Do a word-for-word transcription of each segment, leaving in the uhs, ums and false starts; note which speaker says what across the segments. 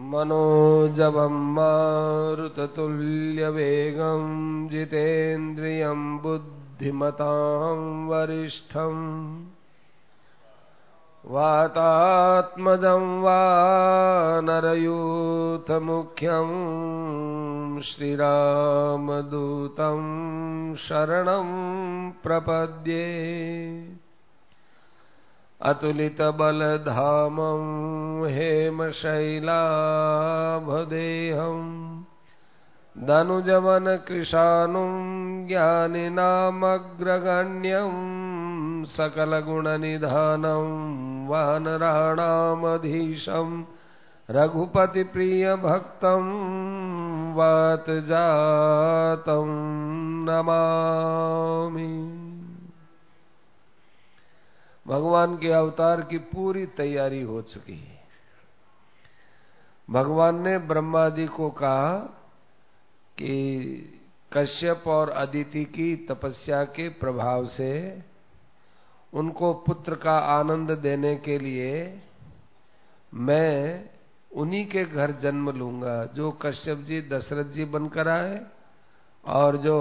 Speaker 1: मनोजवं मारुततुल्यवेगं जितेन्द्रियं बुद्धिमतां वरिष्ठम् वातात्मजं वानरयूथमुख्यं श्रीरामदूतं शरणं प्रपद्ये। अतुलितबलधामं हेमशैलाभदेहं दनुजवनकृशानुं ज्ञानिनामग्रगण्यं सकलगुणनिधानं वानराणामधीशं रघुपतिप्रियभक्तं वातजातं नमामि। भगवान के अवतार की पूरी तैयारी हो चुकी है। भगवान ने ब्रह्मादि को कहा कि कश्यप और अदिति की तपस्या के प्रभाव से उनको पुत्र का आनंद देने के लिए मैं उन्हीं के घर जन्म लूंगा जो कश्यप जी दशरथ जी बनकर आए और जो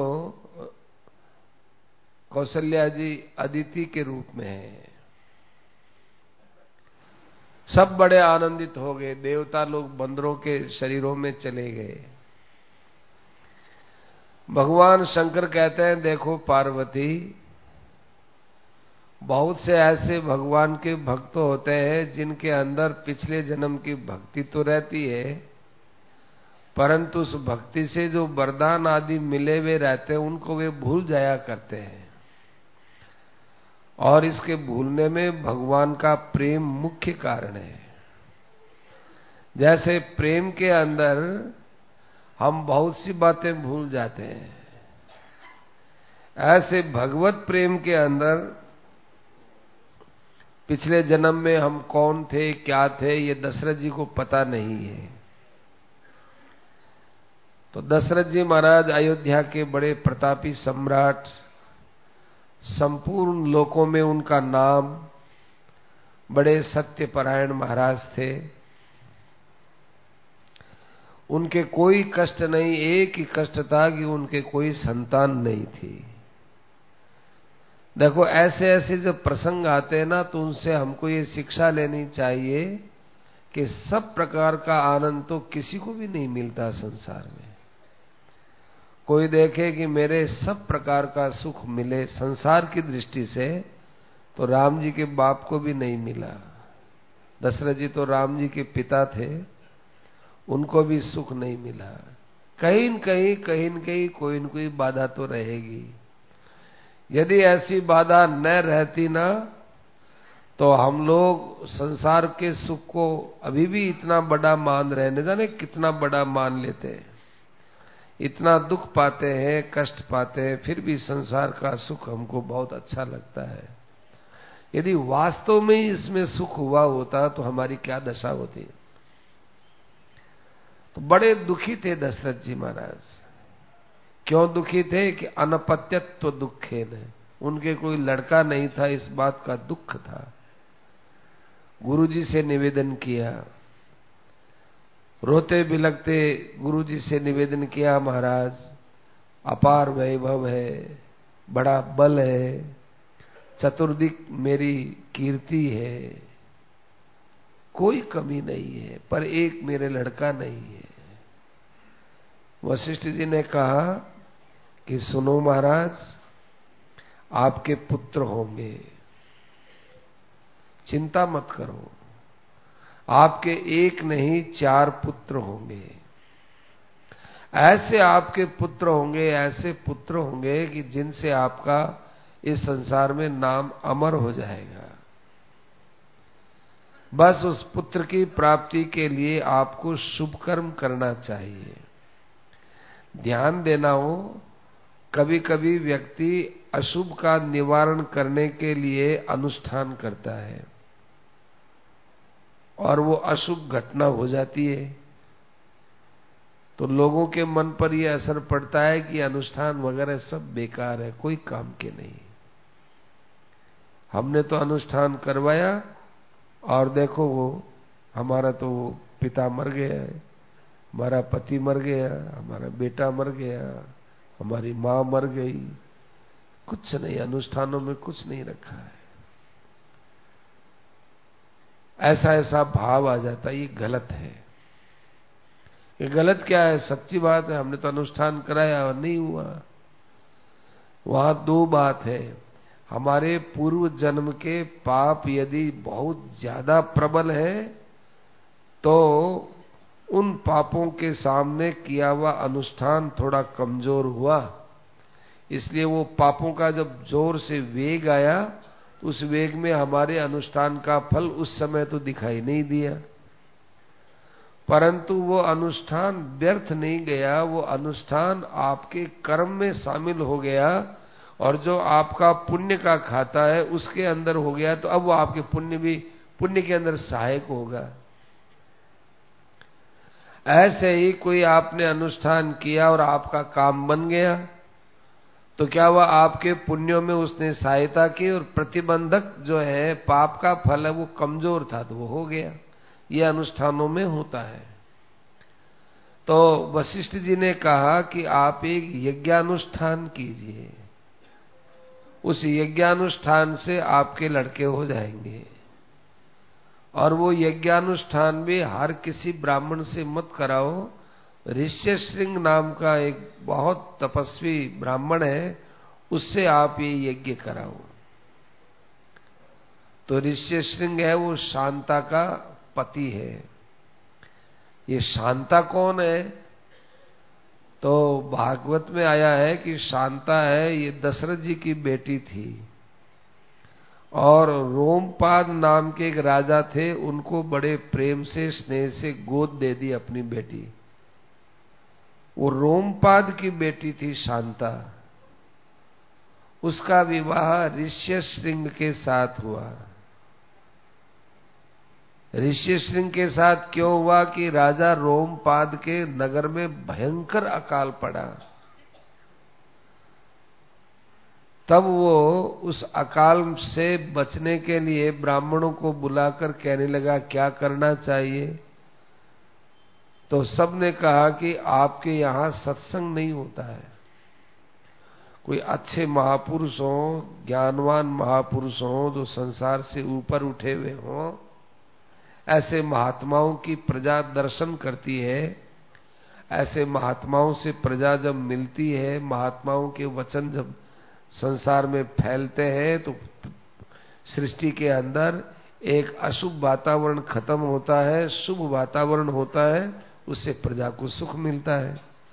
Speaker 1: कौशल्या जी अदिति के रूप में है। सब बड़े आनंदित हो गए। देवता लोग बंदरों के शरीरों में चले गए। भगवान शंकर कहते हैं, देखो पार्वती, बहुत से ऐसे भगवान के भक्त होते हैं जिनके अंदर पिछले जन्म की भक्ति तो रहती है, परंतु उस भक्ति से जो वरदान आदि मिले हुए रहते हैं उनको वे भूल जाया करते हैं। और इसके भूलने में भगवान का प्रेम मुख्य कारण है। जैसे प्रेम के अंदर हम बहुत सी बातें भूल जाते हैं, ऐसे भगवत प्रेम के अंदर पिछले जन्म में हम कौन थे, क्या थे, ये दशरथ जी को पता नहीं है। तो दशरथ जी महाराज अयोध्या के बड़े प्रतापी सम्राट, संपूर्ण लोकों में उनका नाम, बड़े सत्यपरायण महाराज थे। उनके कोई कष्ट नहीं, एक ही कष्ट था कि उनके कोई संतान नहीं थी। देखो ऐसे ऐसे जब प्रसंग आते हैं ना, तो उनसे हमको ये शिक्षा लेनी चाहिए कि सब प्रकार का आनंद तो किसी को भी नहीं मिलता संसार में। कोई देखे कि मेरे सब प्रकार का सुख मिले संसार की दृष्टि से, तो राम जी के बाप को भी नहीं मिला। दशरथ जी तो राम जी के पिता थे, उनको भी सुख नहीं मिला। कहीं न कहीं कहीं न कहीं कोई न कोई बाधा तो रहेगी। यदि ऐसी बाधा न रहती ना, तो हम लोग संसार के सुख को अभी भी इतना बड़ा मान रहे, न जाने कितना बड़ा मान लेते हैं। इतना दुख पाते हैं, कष्ट पाते हैं, फिर भी संसार का सुख हमको बहुत अच्छा लगता है। यदि वास्तव में इसमें सुख हुआ होता तो हमारी क्या दशा होती। तो बड़े दुखी थे दशरथ जी महाराज। क्यों दुखी थे कि अनपत्यत्व दुखेन, उनके कोई लड़का नहीं था, इस बात का दुख था। गुरुजी से निवेदन किया, रोते बिलखते गुरुजी से निवेदन किया, महाराज अपार वैभव है, बड़ा बल है, चतुर्दिक मेरी कीर्ति है, कोई कमी नहीं है, पर एक मेरे लड़का नहीं है। वशिष्ठ जी ने कहा कि सुनो महाराज, आपके पुत्र होंगे, चिंता मत करो। आपके एक नहीं चार पुत्र होंगे। ऐसे आपके पुत्र होंगे, ऐसे पुत्र होंगे कि जिनसे आपका इस संसार में नाम अमर हो जाएगा। बस उस पुत्र की प्राप्ति के लिए आपको शुभ कर्म करना चाहिए। ध्यान देना हो, कभी कभी व्यक्ति अशुभ का निवारण करने के लिए अनुष्ठान करता है और वो अशुभ घटना हो जाती है, तो लोगों के मन पर यह असर पड़ता है कि अनुष्ठान वगैरह सब बेकार है, कोई काम के नहीं। हमने तो अनुष्ठान करवाया और देखो वो हमारा तो पिता मर गया है, हमारा पति मर गया, हमारा बेटा मर गया, हमारी माँ मर गई, कुछ नहीं, अनुष्ठानों में कुछ नहीं रखा है। ऐसा ऐसा भाव आ जाता है, ये गलत है। ये गलत क्या है? सच्ची बात है, हमने तो अनुष्ठान कराया और नहीं हुआ। वहां दो बात है, हमारे पूर्व जन्म के पाप यदि बहुत ज्यादा प्रबल है तो उन पापों के सामने किया हुआ अनुष्ठान थोड़ा कमजोर हुआ, इसलिए वो पापों का जब जोर से वेग आया तो उस वेग में हमारे अनुष्ठान का फल उस समय तो दिखाई नहीं दिया, परंतु वो अनुष्ठान व्यर्थ नहीं गया, वो अनुष्ठान आपके कर्म में शामिल हो गया और जो आपका पुण्य का खाता है उसके अंदर हो गया, तो अब वो आपके पुण्य भी पुण्य के अंदर सहायक होगा। ऐसे ही कोई आपने अनुष्ठान किया और आपका काम बन गया तो क्या हुआ, आपके पुण्यों में उसने सहायता की और प्रतिबंधक जो है पाप का फल है वो कमजोर था तो वो हो गया। ये अनुष्ठानों में होता है। तो वशिष्ठ जी ने कहा कि आप एक यज्ञानुष्ठान कीजिए, उस यज्ञानुष्ठान से आपके लड़के हो जाएंगे। और वो यज्ञानुष्ठान भी हर किसी ब्राह्मण से मत कराओ, ऋष्यशृंग नाम का एक बहुत तपस्वी ब्राह्मण है, उससे आप ये यज्ञ कराओ। तो ऋष्यशृंग है वो शांता का पति है। ये शांता कौन है? तो भागवत में आया है कि शांता है ये दशरथ जी की बेटी थी और रोमपाद नाम के एक राजा थे, उनको बड़े प्रेम से स्नेह से गोद दे दी अपनी बेटी। वो रोमपाद की बेटी थी शांता, उसका विवाह ऋष्यशृंग के साथ हुआ। ऋष्यशृंग के साथ क्यों हुआ कि राजा रोमपाद के नगर में भयंकर अकाल पड़ा, तब वो उस अकाल से बचने के लिए ब्राह्मणों को बुलाकर कहने लगा क्या करना चाहिए। तो सबने कहा कि आपके यहाँ सत्संग नहीं होता है, कोई अच्छे महापुरुष हों, ज्ञानवान महापुरुष हों, जो संसार से ऊपर उठे हुए हों, ऐसे महात्माओं की प्रजा दर्शन करती है। ऐसे महात्माओं से प्रजा जब मिलती है, महात्माओं के वचन जब संसार में फैलते हैं तो सृष्टि के अंदर एक अशुभ वातावरण खत्म होता है, शुभ वातावरण होता है, उससे प्रजा को सुख मिलता है।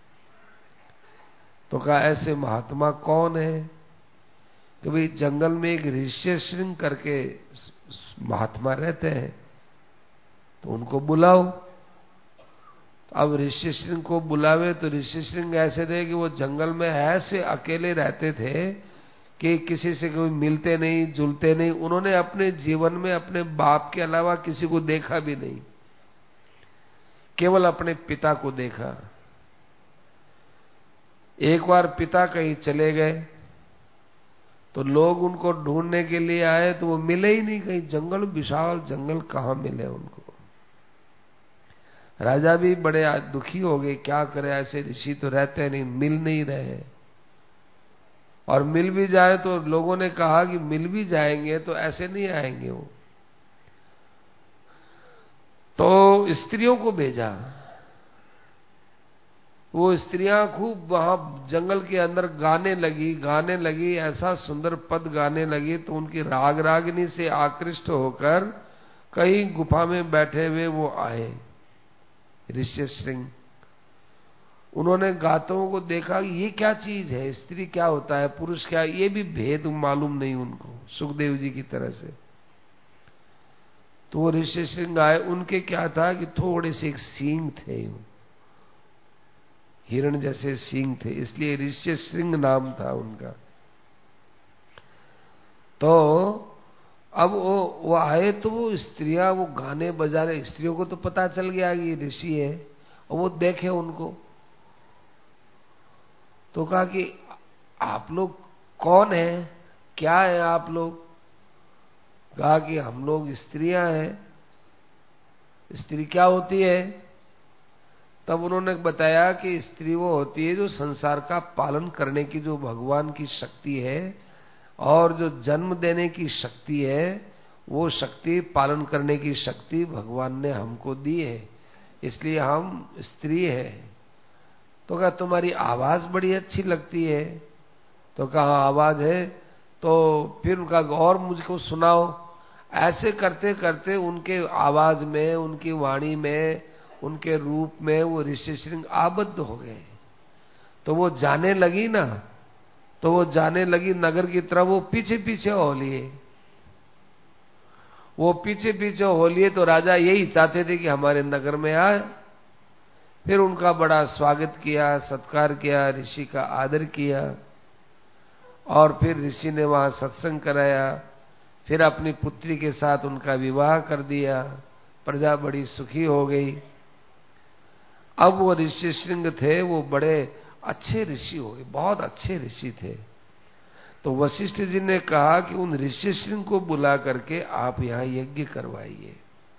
Speaker 1: तो कहा ऐसे महात्मा कौन है? तो भाई जंगल में एक ऋष्यशृंग करके महात्मा रहते हैं, तो उनको बुलाओ। तो अब ऋष्यशृंग को बुलावे तो ऋष्यशृंग ऐसे थे कि वो जंगल में ऐसे अकेले रहते थे कि किसी से कोई मिलते नहीं, जुलते नहीं। उन्होंने अपने जीवन में अपने बाप के अलावा किसी को देखा भी नहीं, केवल अपने पिता को देखा। एक बार पिता कहीं चले गए तो लोग उनको ढूंढने के लिए आए तो वो मिले ही नहीं कहीं, जंगल विशाल जंगल, कहां मिले उनको। राजा भी बड़े दुखी हो गए, क्या करे, ऐसे ऋषि तो रहते नहीं, मिल नहीं रहे। और मिल भी जाए तो लोगों ने कहा कि मिल भी जाएंगे तो ऐसे नहीं आएंगे वो। तो स्त्रियों को भेजा, वो स्त्रियां खूब वहां जंगल के अंदर गाने लगी गाने लगी ऐसा सुंदर पद गाने लगी, तो उनकी राग रागिनी से आकृष्ट होकर कहीं गुफा में बैठे हुए वो आए ऋष्यशृंग। उन्होंने गातों को देखा कि ये क्या चीज है, स्त्री क्या होता है, पुरुष क्या, ये भी भेद मालूम नहीं उनको, सुखदेव जी की तरह से। तो वो ऋष्यशृंग आए, उनके क्या था कि थोड़े से एक सींग थे, हिरण जैसे सींग थे, इसलिए ऋष्यशृंग नाम था उनका। तो अब वो वो आए तो वो स्त्रियां वो गाने बजाने, स्त्रियों को तो पता चल गया कि ये ऋषि है, और वो देखे उनको तो कहा कि आप लोग कौन हैं, क्या है आप लोग? कहा कि हम लोग स्त्रियां हैं। स्त्री क्या होती है? तब उन्होंने बताया कि स्त्री वो होती है जो संसार का पालन करने की जो भगवान की शक्ति है और जो जन्म देने की शक्ति है, वो शक्ति, पालन करने की शक्ति भगवान ने हमको दी है, इसलिए हम स्त्री है। तो कहा तुम्हारी आवाज बड़ी अच्छी लगती है। तो कहा आवाज है, तो फिर उनका और मुझको सुनाओ। ऐसे करते करते उनके आवाज में, उनकी वाणी में, उनके रूप में वो ऋषि श्रृंग आबद्ध हो गए। तो वो जाने लगी ना, तो वो जाने लगी नगर की तरफ, वो पीछे पीछे हो लिए वो पीछे पीछे हो लिए तो राजा यही चाहते थे कि हमारे नगर में आए। फिर उनका बड़ा स्वागत किया, सत्कार किया, ऋषि का आदर किया और फिर ऋषि ने वहां सत्संग कराया। फिर अपनी पुत्री के साथ उनका विवाह कर दिया। प्रजा बड़ी सुखी हो गई। अब वो ऋषि श्रृंग थे, वो बड़े अच्छे ऋषि हो गए, बहुत अच्छे ऋषि थे। तो वशिष्ठ जी ने कहा कि उन ऋषि श्रृंग को बुला करके आप यहाँ यज्ञ करवाइए।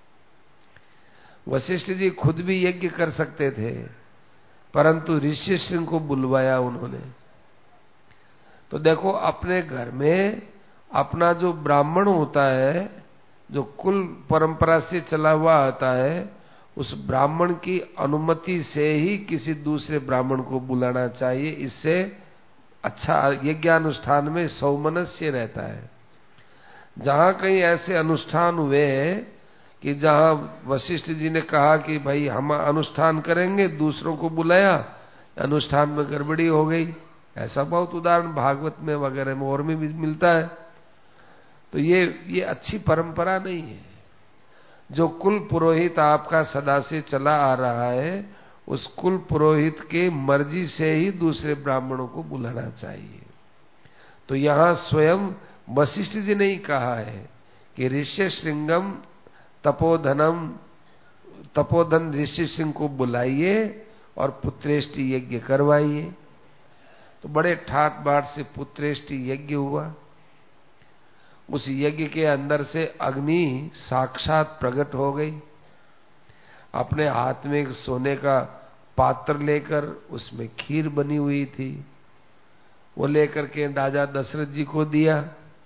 Speaker 1: वशिष्ठ जी खुद भी यज्ञ कर सकते थे, परंतु ऋषि श्रृंग को बुलवाया उन्होंने। तो देखो, अपने घर में अपना जो ब्राह्मण होता है, जो कुल परंपरा से चला हुआ आता है, उस ब्राह्मण की अनुमति से ही किसी दूसरे ब्राह्मण को बुलाना चाहिए। इससे अच्छा यज्ञानुष्ठान में सौमनस्य रहता है। जहां कहीं ऐसे अनुष्ठान हुए हैं कि जहां वशिष्ठ जी ने कहा कि भाई हम अनुष्ठान करेंगे, दूसरों को बुलाया, अनुष्ठान में गड़बड़ी हो गई, ऐसा बहुत उदाहरण भागवत में वगैरह में और में भी मिलता है। तो ये ये अच्छी परंपरा नहीं है। जो कुल पुरोहित आपका सदा से चला आ रहा है, उस कुल पुरोहित के मर्जी से ही दूसरे ब्राह्मणों को बुलाना चाहिए। तो यहाँ स्वयं वशिष्ठ जी ने ही कहा है कि ऋष्य श्रृंगम तपोधनम, तपोधन ऋषि सिंह को बुलाइए और पुत्रेष्टि यज्ञ करवाइए। तो बड़े ठाट बाट से पुत्रेष्टि यज्ञ हुआ। उस यज्ञ के अंदर से अग्नि साक्षात प्रकट हो गई। अपने हाथ में एक सोने का पात्र लेकर उसमें खीर बनी हुई थी, वो लेकर के राजा दशरथ जी को दिया।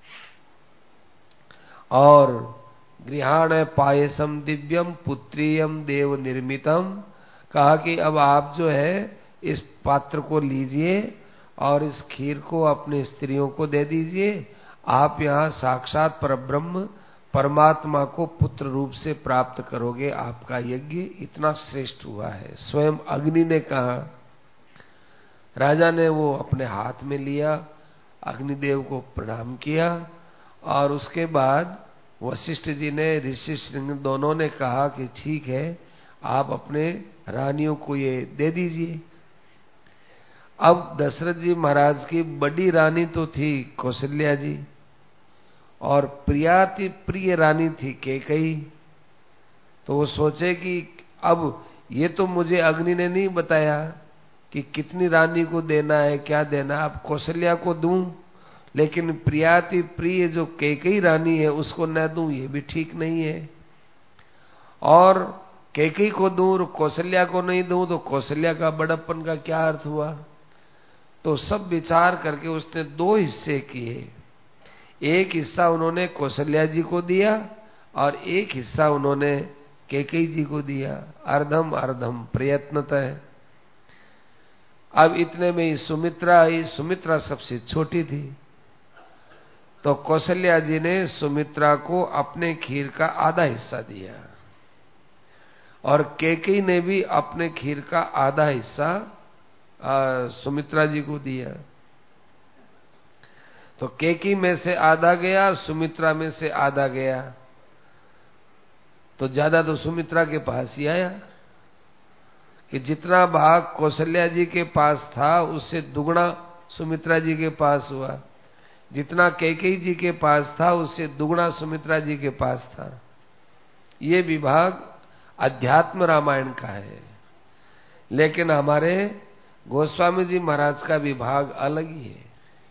Speaker 1: और गृहाण पायसम दिव्यम पुत्रियम देव निर्मितम, कहा कि अब आप जो है इस पात्र को लीजिए और इस खीर को अपने स्त्रियों को दे दीजिए। आप यहाँ साक्षात परब्रह्म परमात्मा को पुत्र रूप से प्राप्त करोगे। आपका यज्ञ इतना श्रेष्ठ हुआ है। स्वयं अग्नि ने कहा। राजा ने वो अपने हाथ में लिया, अग्निदेव को प्रणाम किया और उसके बाद वशिष्ठ जी ने, ऋषि श्रृंग दोनों ने कहा कि ठीक है, आप अपने रानियों को ये दे दीजिए। अब दशरथ जी महाराज की बड़ी रानी तो थी कौशल्या जी और प्रियाति प्रिय रानी थी कैकेयी। तो वो सोचे कि अब ये तो मुझे अग्नि ने नहीं बताया कि कितनी रानी को देना है, क्या देना, अब कौशल्या को दूं, लेकिन प्रियाति प्रिय जो कैकेयी रानी है उसको न दूं, ये भी ठीक नहीं है। और कैकेयी को दूं और कौशल्या को नहीं दूं तो कौशल्या का बड़प्पन का क्या अर्थ हुआ। तो सब विचार करके उसने दो हिस्से किए। एक हिस्सा उन्होंने कौशल्या जी को दिया और एक हिस्सा उन्होंने कैकेयी जी को दिया। अर्धम अर्धम प्रयत्नतः। अब इतने में ही सुमित्रा आई। सुमित्रा सबसे छोटी थी, तो कौशल्या जी ने सुमित्रा को अपने खीर का आधा हिस्सा दिया और कैकेयी ने भी अपने खीर का आधा हिस्सा सुमित्रा जी को दिया। तो कैकेयी में से आधा गया, सुमित्रा में से आधा गया, तो ज्यादा तो सुमित्रा के पास ही आया कि जितना भाग कौशल्या जी के पास था उससे दुगना सुमित्रा जी के पास हुआ। जितना कैकेयी जी के पास था उससे दुगना सुमित्रा जी के पास था। ये विभाग अध्यात्म रामायण का है, लेकिन हमारे गोस्वामी जी महाराज का विभाग अलग ही है।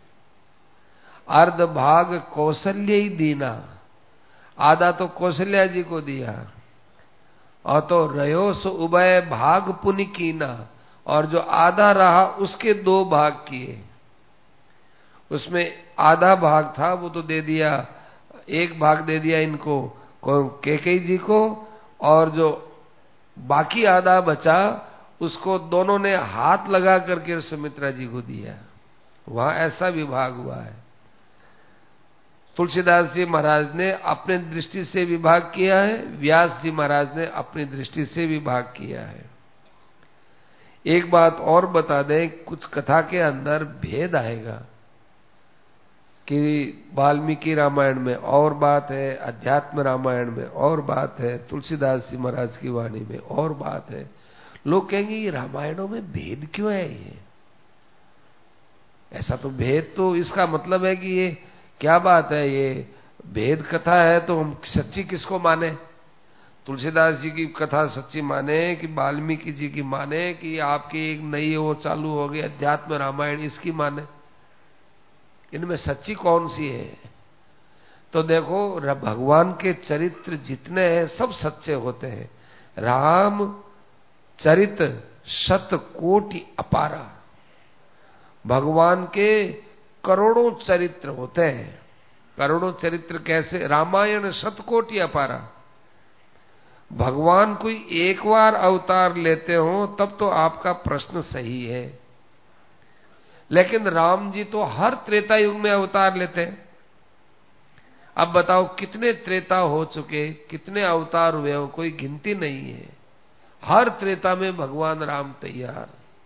Speaker 1: अर्ध भाग कौशल्य ही दीना, आधा तो कौशल्या जी को दिया और तो रयो सो उभय भाग पुनि कीना, और जो आधा रहा उसके दो भाग किए। उसमें आधा भाग था वो तो दे दिया, एक भाग दे दिया इनको कैकेयी जी को, और जो बाकी आधा बचा उसको दोनों ने हाथ लगा करके सुमित्रा जी को दिया। वहां ऐसा विभाग हुआ है। तुलसीदास जी महाराज ने अपने दृष्टि से विभाग किया है, व्यास जी महाराज ने अपनी दृष्टि से विभाग किया है। एक बात और बता दें, कुछ कथा के अंदर भेद आएगा कि वाल्मीकि रामायण में और बात है, अध्यात्म रामायण में और बात है, तुलसीदास जी महाराज की वाणी में और बात है। लोग कहेंगे ये रामायणों में भेद क्यों है? ये ऐसा तो भेद, तो इसका मतलब है कि ये क्या बात है, ये भेद कथा है तो हम सच्ची किसको माने? तुलसीदास जी की कथा सच्ची माने कि वाल्मीकि जी की माने कि आपकी एक नई वो चालू हो गई अध्यात्म रामायण इसकी माने? इनमें सच्ची कौन सी है? तो देखो, भगवान के चरित्र जितने हैं सब सच्चे होते हैं। राम चरित शत कोटि अपारा, भगवान के करोड़ों चरित्र होते हैं। करोड़ों चरित्र कैसे? रामायण शतकोटि अपारा। भगवान कोई एक बार अवतार लेते हो तब तो आपका प्रश्न सही है, लेकिन राम जी तो हर त्रेता युग में अवतार लेते हैं। अब बताओ कितने त्रेता हो चुके, कितने अवतार हुए हो, कोई गिनती नहीं है। हर त्रेता में भगवान राम तैयार।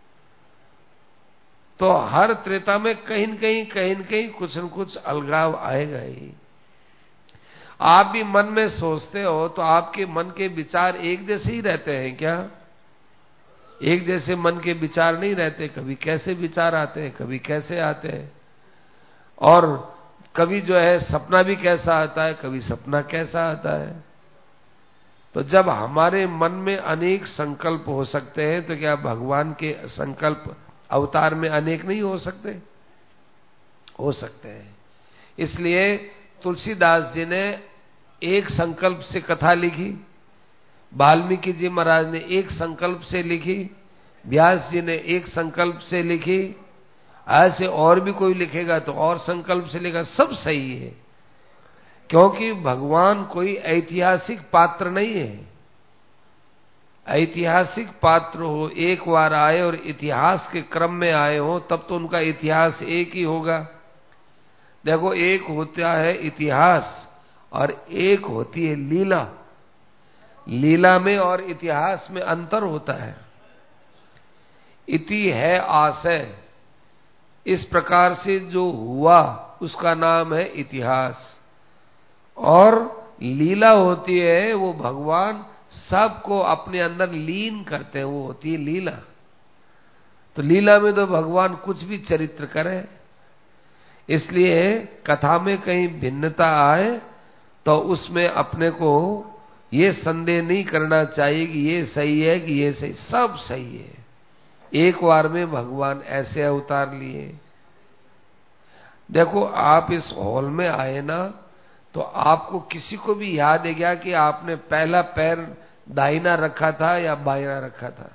Speaker 1: तो हर त्रेता में कहीं न कहीं कहीं न कहीं कुछ न कुछ अलगाव आएगा ही। आप भी मन में सोचते हो तो आपके मन के विचार एक जैसे ही रहते हैं क्या? एक जैसे मन के विचार नहीं रहते। कभी कैसे विचार आते हैं, कभी कैसे आते हैं, और कभी जो है सपना भी कैसा आता है, कभी सपना कैसा आता है। तो जब हमारे मन में अनेक संकल्प हो सकते हैं तो क्या भगवान के संकल्प अवतार में अनेक नहीं हो सकते? हो सकते हैं। इसलिए तुलसीदास जी ने एक संकल्प से कथा लिखी, वाल्मीकि जी महाराज ने एक संकल्प से लिखी, व्यास जी ने एक संकल्प से लिखी, ऐसे और भी कोई लिखेगा तो और संकल्प से लिखा। सब सही है, क्योंकि भगवान कोई ऐतिहासिक पात्र नहीं है। ऐतिहासिक पात्र हो, एक बार आए और इतिहास के क्रम में आए हो तब तो उनका इतिहास एक ही होगा। देखो, एक होता है इतिहास और एक होती है लीला। लीला में और इतिहास में अंतर होता है। इति है आशय, इस प्रकार से जो हुआ उसका नाम है इतिहास। और लीला होती है वो भगवान सबको अपने अंदर लीन करते हैं, वो होती है लीला। तो लीला में तो भगवान कुछ भी चरित्र करे। इसलिए कथा में कहीं भिन्नता आए तो उसमें अपने को ये संदेह नहीं करना चाहिए कि ये सही है कि ये सही। सब सही है। एक बार में भगवान ऐसे अवतार लिए। देखो, आप इस हॉल में आए ना तो आपको किसी को भी याद है क्या कि आपने पहला पैर दाहिना रखा था या बायां रखा था?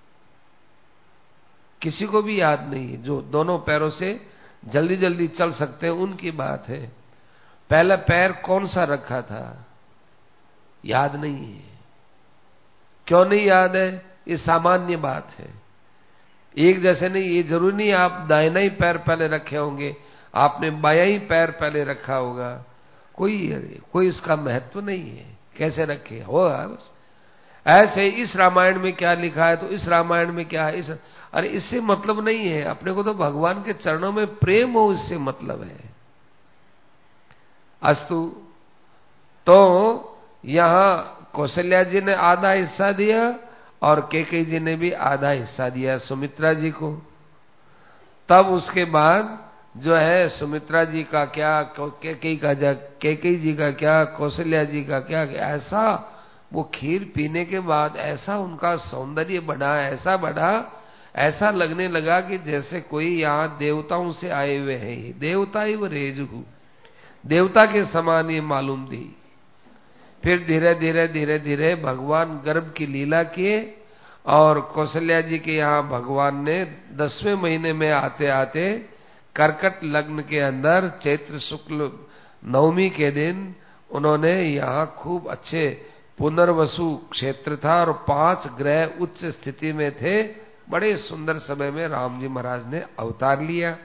Speaker 1: किसी को भी याद नहीं है। जो दोनों पैरों से जल्दी जल्दी चल सकते हैं उनकी बात है। पहला पैर कौन सा रखा था याद नहीं है। क्यों नहीं याद है? ये सामान्य बात है। एक जैसे नहीं, ये जरूरी नहीं आप दाहिना ही पैर पहले रखे होंगे, आपने बायां ही पैर पहले रखा होगा। कोई कोई उसका महत्व नहीं है कैसे रखे हो। बस ऐसे इस रामायण में क्या लिखा है तो इस रामायण में क्या है, इस अरे इससे मतलब नहीं है। अपने को तो भगवान के चरणों में प्रेम हो, इससे मतलब है। अस्तु, तो यहां कौशल्या जी ने आधा हिस्सा दिया और कैकेयी जी ने भी आधा हिस्सा दिया सुमित्रा जी को। तब उसके बाद जो है सुमित्रा जी का क्या, कैकेयी का कैकेयी जी का क्या, कौशल्या जी का क्या, ऐसा वो खीर पीने के बाद ऐसा उनका सौंदर्य बढ़ा, ऐसा बढ़ा, ऐसा लगने लगा कि जैसे कोई यहाँ देवताओं से आए हुए हैं। देवता ही वो रेजहू, देवता के समान ये मालूम थी। फिर धीरे धीरे धीरे धीरे भगवान गर्भ की लीला किए और कौशल्या जी के यहाँ भगवान ने दसवें महीने में आते आते कर्कट लग्न के अंदर चैत्र शुक्ल नवमी के दिन उन्होंने यहाँ खूब अच्छे पुनर्वसु क्षेत्र था और पांच ग्रह उच्च स्थिति में थे। बड़े सुंदर समय में राम जी महाराज ने अवतार लिया।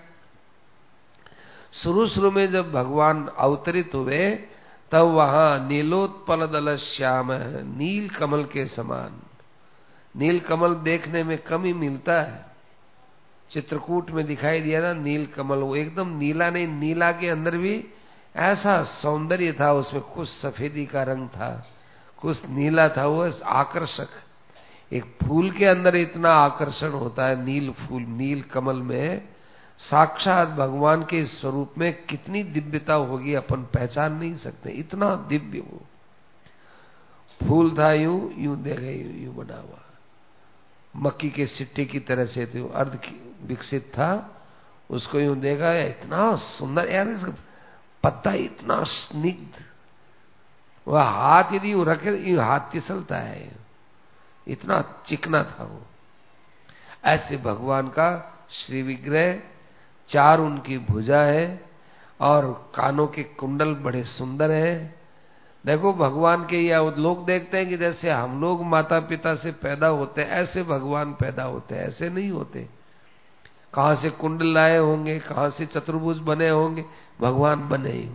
Speaker 1: शुरू शुरू में जब भगवान अवतरित हुए तब वहां नीलोत्पल दल श्याम, नील कमल के समान। नील कमल देखने में कम ही मिलता है, चित्रकूट में दिखाई दिया था नील कमल, वो एकदम नीला नहीं, नीला के अंदर भी ऐसा सौंदर्य था, उसमें कुछ सफेदी का रंग था, कुछ नीला था, वो आकर्षक। एक फूल के अंदर इतना आकर्षण होता है, नील फूल, नील कमल में साक्षात भगवान के स्वरूप में कितनी दिव्यता होगी अपन पहचान नहीं सकते, इतना दिव्य वो फूल था। यूं यूं देखे यूं, यूं बना हुआ, मक्की के सिट्टे की तरह से तो अर्ध विकसित था। उसको यूं देखा, इतना सुंदर यार, इसका पत्ता इतना स्निग्ध, वह हाथ यदि यूं रखे यूं हाथ फिसलता है, इतना चिकना था वो। ऐसे भगवान का श्री विग्रह, चार उनकी भुजा है और कानों के कुंडल बड़े सुंदर हैं। देखो भगवान के, या लोग देखते हैं कि जैसे हम लोग माता पिता से पैदा होते हैं ऐसे भगवान पैदा होते हैं, ऐसे नहीं होते। कहां से कुंडल लाए होंगे, कहां से चतुर्भुज बने होंगे, भगवान बने ही।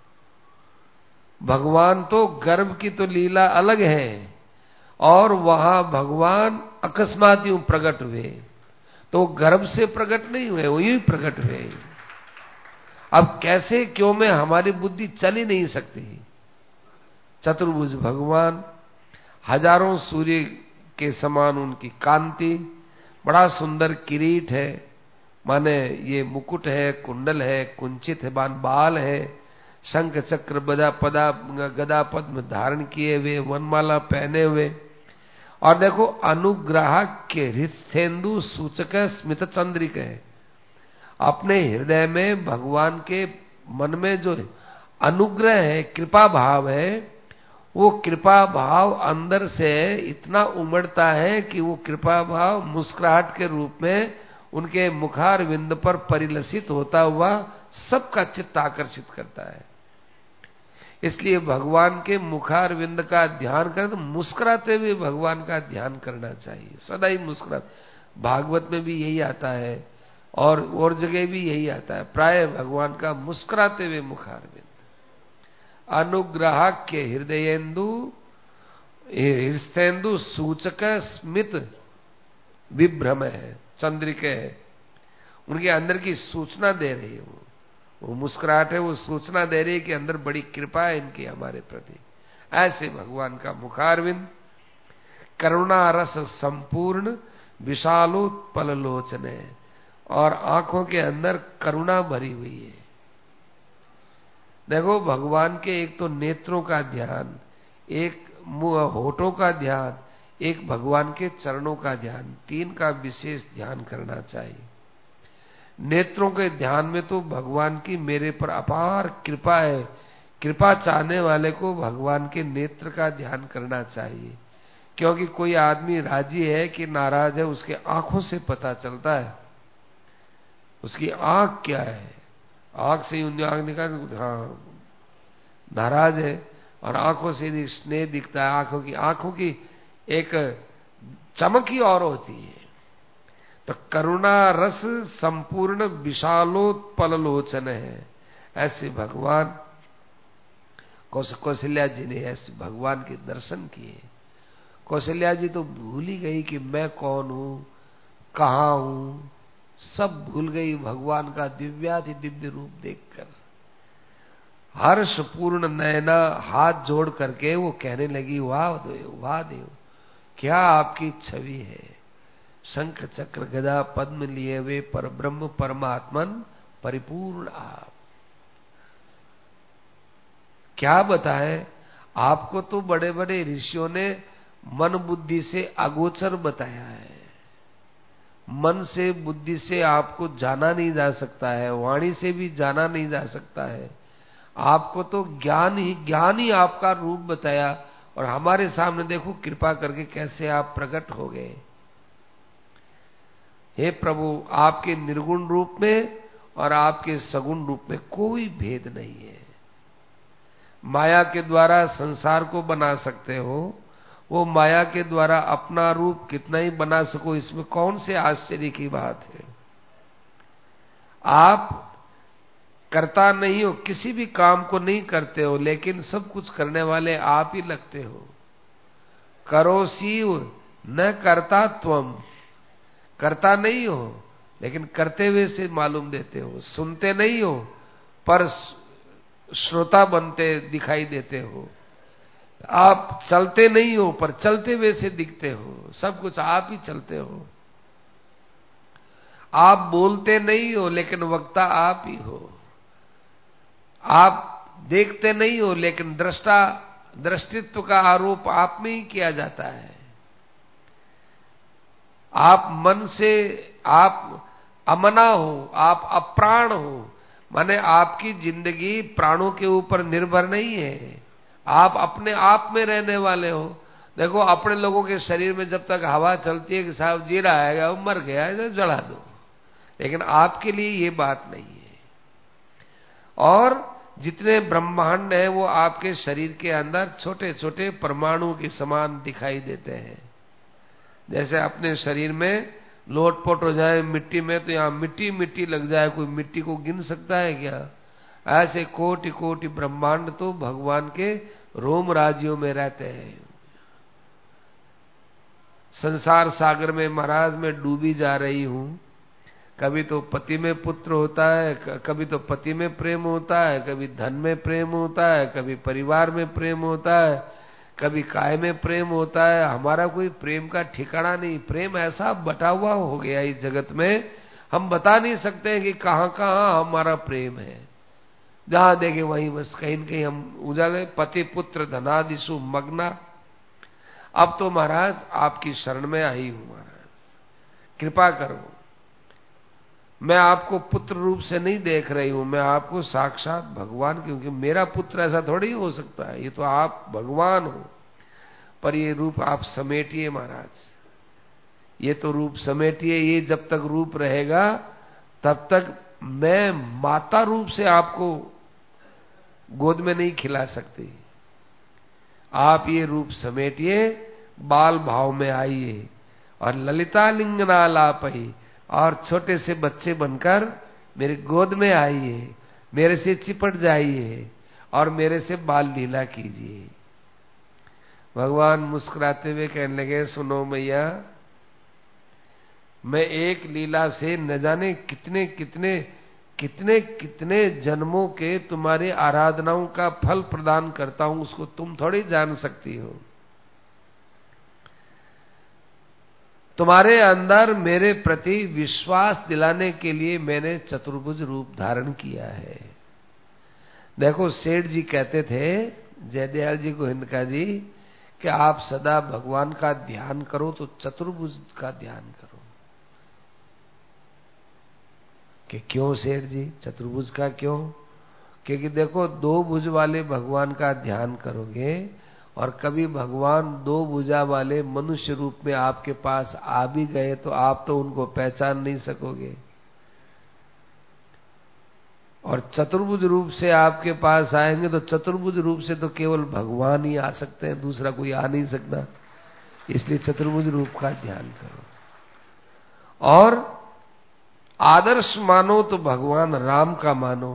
Speaker 1: भगवान तो गर्भ की तो लीला अलग है, और वहां भगवान अकस्मात यूं प्रकट हुए, तो गर्भ से प्रकट नहीं हुए, वो यूं प्रकट हुए। अब कैसे क्यों में हमारी बुद्धि चल ही नहीं सकती। चतुर्भुज भगवान, हजारों सूर्य के समान उनकी कांति, बड़ा सुंदर किरीट है, माने ये मुकुट है, कुंडल है, कुंचित है, बान बाल है, शंख चक्र बदा पदा गदा पद्म धारण किए हुए, वनमाला पहने हुए। और देखो अनुग्रह के हृदयेन्दु सूचक स्मित चंद्रिक है। अपने हृदय में भगवान के मन में जो अनुग्रह है, कृपा भाव है, वो कृपा भाव अंदर से इतना उमड़ता है कि वो कृपा भाव मुस्कुराहट के रूप में उनके मुखार विंद पर परिलसित होता हुआ सबका चित्त आकर्षित करता है। इसलिए भगवान के मुखार विंद का ध्यान करें तो मुस्कुराते हुए भगवान का ध्यान करना चाहिए, सदा ही मुस्कुरा। भागवत में भी यही आता है और और जगह भी यही आता है, प्राय भगवान का मुस्कुराते हुए मुखार विंद। अनुग्रह के हृदयेन्दु हृदयेन्दु सूचक स्मित विभ्रम है, चंद्रिका है, उनके अंदर की सूचना दे रही है। वो वो मुस्कुराहट है, वो सूचना दे रही है कि अंदर बड़ी कृपा है इनकी हमारे प्रति। ऐसे भगवान का मुखारविंद, करुणा रस संपूर्ण विशालोत्पल लोचन है, और आंखों के अंदर करुणा भरी हुई है। देखो भगवान के एक तो नेत्रों का ध्यान, एक होठों का ध्यान, एक भगवान के चरणों का ध्यान, तीन का विशेष ध्यान करना चाहिए। नेत्रों के ध्यान में तो भगवान की मेरे पर अपार कृपा है, कृपा चाहने वाले को भगवान के नेत्र का ध्यान करना चाहिए, क्योंकि कोई आदमी राजी है कि नाराज है उसके आंखों से पता चलता है उसकी आंख क्या है। आंख से आंख निकाल, हाँ नाराज है, और आंखों से यदि स्नेह दिखता है, आंखों की आंखों की एक चमक ही और होती है। तो करुणा रस संपूर्ण विशालोत्पल लोचन है। ऐसे भगवान कौशल्या जी ने ऐसे भगवान के दर्शन किए। कौशल्या जी तो भूल ही गई कि मैं कौन हूं, कहां हूं, सब भूल गई भगवान का दिव्याति दिव्य रूप देखकर। हर्ष पूर्ण नयना हाथ जोड़ करके वो कहने लगी, वाह देव, वाह देव, क्या आपकी छवि है। शंख चक्र गदा पद्म लिए हुए पर ब्रह्म परमात्मन परिपूर्ण आप। क्या बताएं, आपको तो बड़े बड़े ऋषियों ने मन बुद्धि से अगोचर बताया है। मन से बुद्धि से आपको जाना नहीं जा सकता है, वाणी से भी जाना नहीं जा सकता है। आपको तो ज्ञान ही ज्ञान ही आपका रूप बताया, और हमारे सामने देखो कृपा करके कैसे आप प्रकट हो गए। हे प्रभु, आपके निर्गुण रूप में और आपके सगुण रूप में कोई भेद नहीं है। माया के द्वारा संसार को बना सकते हो, वो माया के द्वारा अपना रूप कितना ही बना सको, इसमें कौन से आश्चर्य की बात है। आप करता नहीं हो, किसी भी काम को नहीं करते हो, लेकिन सब कुछ करने वाले आप ही लगते हो। करो शिव न करता त्वम, करता नहीं हो लेकिन करते हुए से मालूम देते हो। सुनते नहीं हो पर श्रोता बनते दिखाई देते हो। आप चलते नहीं हो पर चलते हुए से दिखते हो। सब कुछ आप ही चलते हो। आप बोलते नहीं हो लेकिन वक्ता आप ही हो। आप देखते नहीं हो लेकिन दृष्टा दृष्टित्व का आरोप आप में ही किया जाता है। आप मन से आप अमना हो, आप अप्राण हो, माने आपकी जिंदगी प्राणों के ऊपर निर्भर नहीं है। आप अपने आप में रहने वाले हो। देखो, अपने लोगों के शरीर में जब तक हवा चलती है कि साहब जी रहा है, वो मर गया है, जला दो, लेकिन आपके लिए ये बात नहीं है। और जितने ब्रह्मांड है वो आपके शरीर के अंदर छोटे छोटे परमाणु के समान दिखाई देते हैं। जैसे अपने शरीर में लोटपोट हो जाए मिट्टी में तो यहां मिट्टी मिट्टी लग जाए, कोई मिट्टी को गिन सकता है क्या? ऐसे कोटि कोटि ब्रह्मांड तो भगवान के रोम राज्यों में रहते हैं। संसार सागर में महाराज मैं डूबी जा रही हूं। कभी तो पति में पुत्र होता है, कभी तो पति में प्रेम होता है, कभी धन में प्रेम होता है, कभी परिवार में प्रेम होता है, कभी काय में प्रेम होता है। हमारा कोई प्रेम का ठिकाना नहीं। प्रेम ऐसा बटा हुआ हो गया इस जगत में, हम बता नहीं सकते कि कहां कहां हमारा प्रेम है। जहां देखे वहीं बस कहीं न कहीं हम उजाले। पति पुत्र धनादिशु मग्ना। अब तो महाराज आपकी शरण में आई हूं। महाराज कृपा करो। मैं आपको पुत्र रूप से नहीं देख रही हूं, मैं आपको साक्षात भगवान, क्योंकि मेरा पुत्र ऐसा थोड़ी हो सकता है, ये तो आप भगवान हो। पर ये रूप आप समेटिए महाराज, ये तो रूप समेटिए। ये जब तक रूप रहेगा तब तक मैं माता रूप से आपको गोद में नहीं खिला सकती। आप ये रूप समेटिए, बाल भाव में आइए और ललिता लिंगना लापही, और छोटे से बच्चे बनकर मेरी गोद में आइए, मेरे से चिपट जाइए और मेरे से बाल लीला कीजिए। भगवान मुस्कुराते हुए कहने लगे, सुनो मैया, मैं एक लीला से न जाने कितने कितने कितने कितने जन्मों के तुम्हारी आराधनाओं का फल प्रदान करता हूं, उसको तुम थोड़ी जान सकती हो। तुम्हारे अंदर मेरे प्रति विश्वास दिलाने के लिए मैंने चतुर्भुज रूप धारण किया है। देखो, सेठ जी कहते थे जयदयाल जी गोहिंदका जी कि आप सदा भगवान का ध्यान करो तो चतुर्भुज का ध्यान करो। कि क्यों सेठ जी, चतुर्भुज का क्यों? क्योंकि देखो, दो भुज वाले भगवान का ध्यान करोगे और कभी भगवान दो भुजा वाले मनुष्य रूप में आपके पास आ भी गए तो आप तो उनको पहचान नहीं सकोगे। और चतुर्भुज रूप से आपके पास आएंगे तो चतुर्भुज रूप से तो केवल भगवान ही आ सकते हैं, दूसरा कोई आ नहीं सकता। इसलिए चतुर्भुज रूप का ध्यान करो। और आदर्श मानो तो भगवान राम का मानो।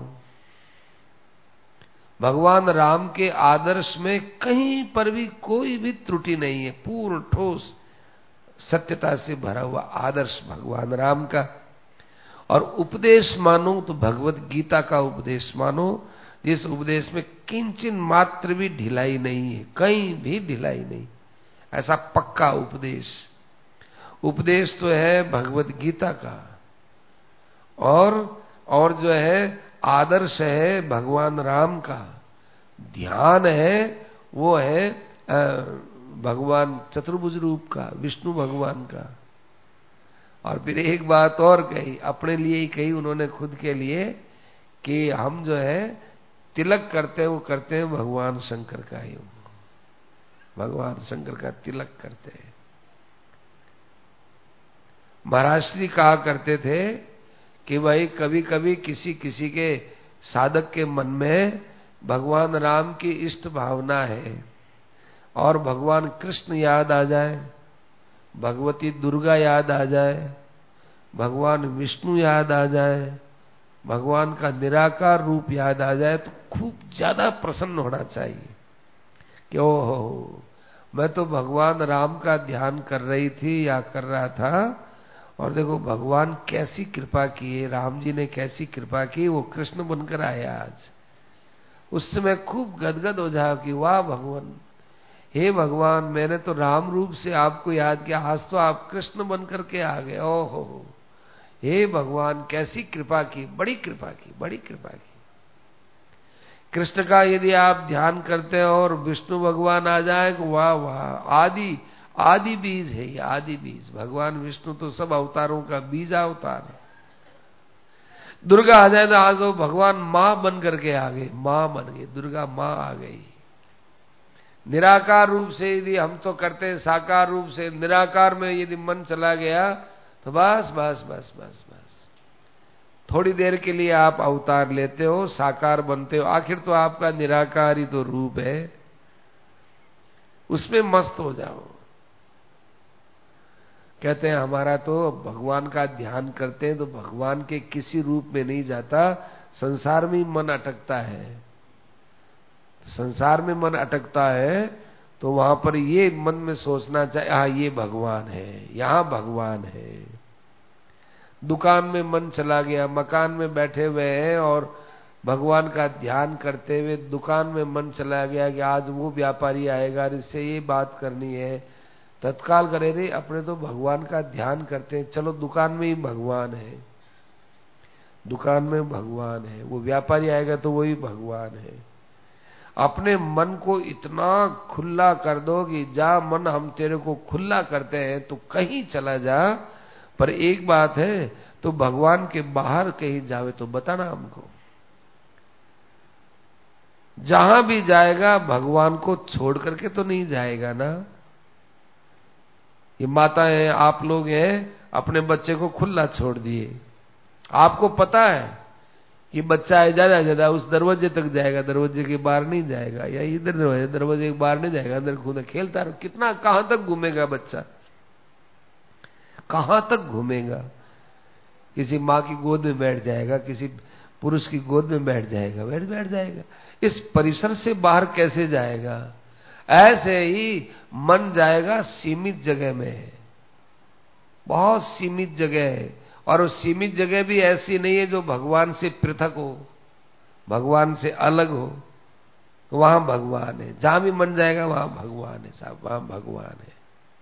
Speaker 1: भगवान राम के आदर्श में कहीं पर भी कोई भी त्रुटि नहीं है। पूर्ण ठोस सत्यता से भरा हुआ आदर्श भगवान राम का। और उपदेश मानो तो भगवत गीता का उपदेश मानो, जिस उपदेश में किंचन मात्र भी ढिलाई नहीं है, कहीं भी ढिलाई नहीं। ऐसा पक्का उपदेश उपदेश तो है भगवत गीता का। और और जो है आदर्श है भगवान राम का। ध्यान है वो है भगवान चतुर्भुज रूप का, विष्णु भगवान का। और फिर एक बात और कही, अपने लिए ही कही उन्होंने खुद के लिए, कि हम जो है तिलक करते हैं वो करते हैं भगवान शंकर का ही, भगवान शंकर का तिलक करते हैं। महाराज श्री कहा करते थे कि भाई कभी कभी किसी किसी के साधक के मन में भगवान राम की इष्ट भावना है और भगवान कृष्ण याद आ जाए, भगवती दुर्गा याद आ जाए, भगवान विष्णु याद आ जाए, भगवान का निराकार रूप याद आ जाए तो खूब ज्यादा प्रसन्न होना चाहिए कि ओहो मैं तो भगवान राम का ध्यान कर रही थी या कर रहा था और देखो भगवान कैसी कृपा की है, राम जी ने कैसी कृपा की, वो कृष्ण बनकर आया आज। उस समय खूब गदगद हो जाओ कि वाह भगवान, हे भगवान मैंने तो राम रूप से आपको याद किया, आज तो आप कृष्ण बनकर के आ गए। ओहो हे भगवान कैसी कृपा की, बड़ी कृपा की, बड़ी कृपा की। कृष्ण का यदि आप ध्यान करते हैं और विष्णु भगवान आ जाए तो वाह वाह, आदि आदि बीज है ये, आदि बीज। भगवान विष्णु तो सब अवतारों का बीज अवतार है। दुर्गा आ जाए तो आज वो भगवान मां बन करके आ गई, मां बन गई, दुर्गा मां आ गई। निराकार रूप से यदि हम तो करते हैं साकार रूप से, निराकार में यदि मन चला गया तो बस बस बस बस बस थोड़ी देर के लिए आप अवतार लेते हो, साकार बनते हो, आखिर तो आपका निराकार ही तो रूप है, उसमें मस्त हो जाओ। कहते हैं हमारा तो भगवान का ध्यान करते हैं तो भगवान के किसी रूप में नहीं जाता, संसार में ही मन अटकता है। संसार में मन अटकता है तो वहां पर ये मन में सोचना चाहिए हाँ ये भगवान है, यहां भगवान है। दुकान में मन चला गया, मकान में बैठे हुए हैं और भगवान का ध्यान करते हुए दुकान में मन चला गया कि आज वो व्यापारी आएगा, इससे ये बात करनी है, तत्काल करे रे अपने तो भगवान का ध्यान करते हैं, चलो दुकान में ही भगवान है, दुकान में भगवान है, वो व्यापारी आएगा तो वही भगवान है। अपने मन को इतना खुला कर दो कि जा मन हम तेरे को खुला करते हैं तो कहीं चला जा, पर एक बात है तो भगवान के बाहर कहीं जावे तो बताना हमको। जहां भी जाएगा भगवान को छोड़ करके तो नहीं जाएगा ना। ये माताएं आप लोग हैं अपने बच्चे को खुला छोड़ दिए, आपको पता है कि बच्चा है ज्यादा ज्यादा उस दरवाजे तक जाएगा, दरवाजे के बाहर नहीं जाएगा, या इधर दरवाजे दरवाजे के बाहर नहीं जाएगा, अंदर खुद खेलता रहो। कितना कहां तक घूमेगा बच्चा, कहां तक घूमेगा? किसी माँ की गोद में बैठ जाएगा, किसी पुरुष की गोद में बैठ जाएगा, बैठ बैठ जाएगा। इस परिसर से बाहर कैसे जाएगा? ऐसे ही मन जाएगा सीमित जगह में, बहुत सीमित जगह है, और उस सीमित जगह भी ऐसी नहीं है जो भगवान से पृथक हो, भगवान से अलग हो। तो वहां भगवान है, जहां भी मन जाएगा वहां भगवान है साहब, वहां भगवान है।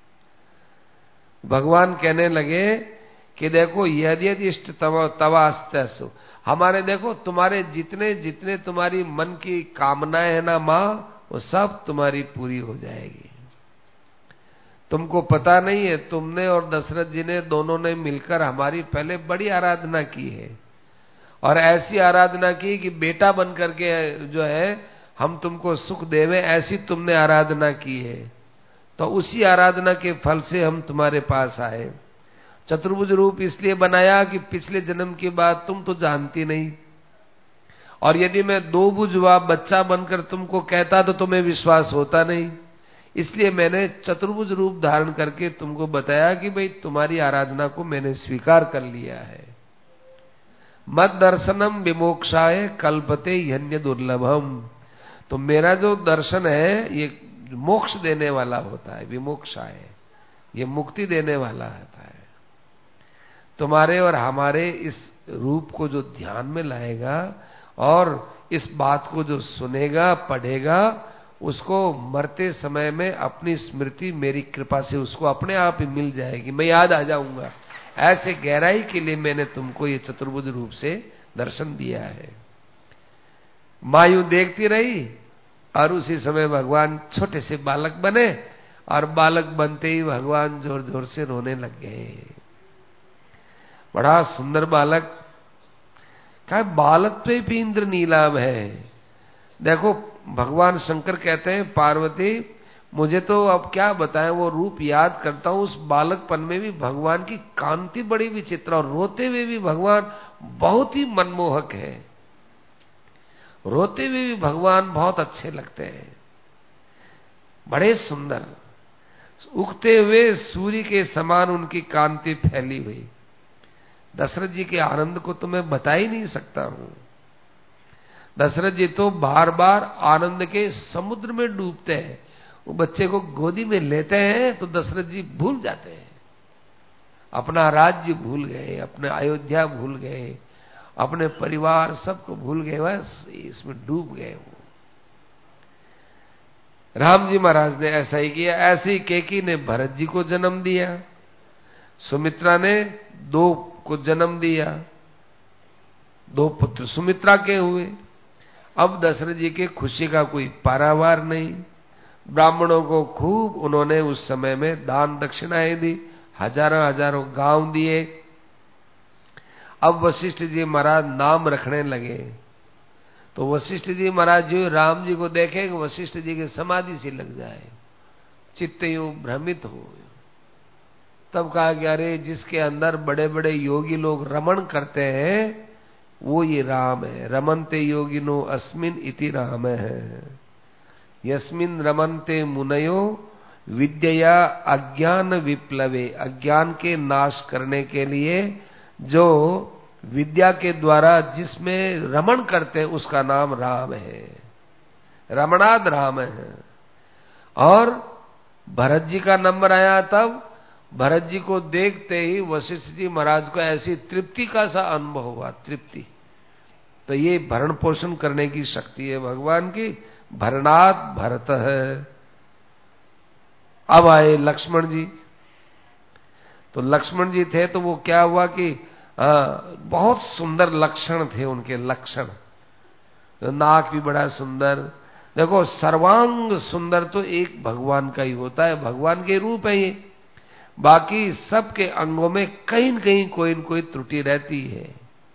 Speaker 1: भगवान कहने लगे कि देखो यदि यदि इष्ट तवास्तु, हमारे देखो तुम्हारे जितने जितने तुम्हारी मन की कामनाएं है ना माँ, वो सब तुम्हारी पूरी हो जाएगी। तुमको पता नहीं है, तुमने और दशरथ जी ने दोनों ने मिलकर हमारी पहले बड़ी आराधना की है, और ऐसी आराधना की कि बेटा बन करके जो है हम तुमको सुख देवे, ऐसी तुमने आराधना की है। तो उसी आराधना के फल से हम तुम्हारे पास आए। चतुर्भुज रूप इसलिए बनाया कि पिछले जन्म की बात तुम तो जानती नहीं, और यदि मैं दो भुजवा बच्चा बनकर तुमको कहता तो तुम्हें विश्वास होता नहीं, इसलिए मैंने चतुर्भुज रूप धारण करके तुमको बताया कि भाई तुम्हारी आराधना को मैंने स्वीकार कर लिया है। मद दर्शनम विमोक्षाय कल्पते यन्य दुर्लभम, तो मेरा जो दर्शन है ये मोक्ष देने वाला होता है, विमोक्षाय ये मुक्ति देने वाला होता है। तुम्हारे और हमारे इस रूप को जो ध्यान में लाएगा और इस बात को जो सुनेगा पढ़ेगा, उसको मरते समय में अपनी स्मृति मेरी कृपा से उसको अपने आप ही मिल जाएगी, मैं याद आ जाऊंगा। ऐसे गहराई के लिए मैंने तुमको ये चतुर्भुज रूप से दर्शन दिया है। माँ यूं देखती रही और उसी समय भगवान छोटे से बालक बने, और बालक बनते ही भगवान जोर जोर से रोने लग गए। बड़ा सुंदर बालक, क्या बालक पे भी इंद्र नीलाभ है, देखो भगवान शंकर कहते हैं पार्वती मुझे तो अब क्या बताएं, वो रूप याद करता हूं, उस बालकपन में भी भगवान की कांति बड़ी विचित्र और रोते हुए भी भगवान बहुत ही मनमोहक है। रोते हुए भी भगवान बहुत अच्छे लगते हैं, बड़े सुंदर, उगते हुए सूर्य के समान उनकी कांति फैली हुई। दशरथ जी के आनंद को तो मैं बता ही नहीं सकता हूं। दशरथ जी तो बार बार आनंद के समुद्र में डूबते हैं। वो बच्चे को गोदी में लेते हैं तो दशरथ जी भूल जाते हैं, अपना राज्य भूल गए, अपने अयोध्या भूल गए, अपने परिवार सबको भूल गए, बस इसमें डूब गए वो। राम जी महाराज ने ऐसा ही किया। ऐसे ही केकी ने भरत जी को जन्म दिया, सुमित्रा ने दो को जन्म दिया, दो पुत्र सुमित्रा के हुए। अब दशरथ जी के खुशी का कोई पारावार नहीं। ब्राह्मणों को खूब उन्होंने उस समय में दान दक्षिणाएं दी, हजारों हजारों गांव दिए। अब वशिष्ठ जी महाराज नाम रखने लगे तो वशिष्ठ जी महाराज जो राम जी को देखेंगे वशिष्ठ जी की समाधि सी लग जाए, चित्त यूं भ्रमित हो। तब कहा कि अरे जिसके अंदर बड़े बड़े योगी लोग रमण करते हैं वो ये राम है। रमनते योगिनो अस्मिन इति राम है, यस्मिन रमनते मुनयो विद्या अज्ञान विप्लवे। अज्ञान के नाश करने के लिए जो विद्या के द्वारा जिसमें रमण करते हैं उसका नाम राम है, रमणाद राम है। और भरत जी का नंबर आया, तब भरत जी को देखते ही वशिष्ठ जी महाराज को ऐसी तृप्ति का सा अनुभव हुआ, तृप्ति। तो ये भरण पोषण करने की शक्ति है भगवान की, भरणात भरत है। अब आए लक्ष्मण जी। तो लक्ष्मण जी थे तो वो क्या हुआ कि आ, बहुत सुंदर लक्षण थे उनके, लक्षण। नाक भी बड़ा सुंदर। देखो सर्वांग सुंदर तो एक भगवान का ही होता है, भगवान के रूप है ये। बाकी सबके अंगों में कहीं न कहीं कोई न कोई त्रुटि रहती है।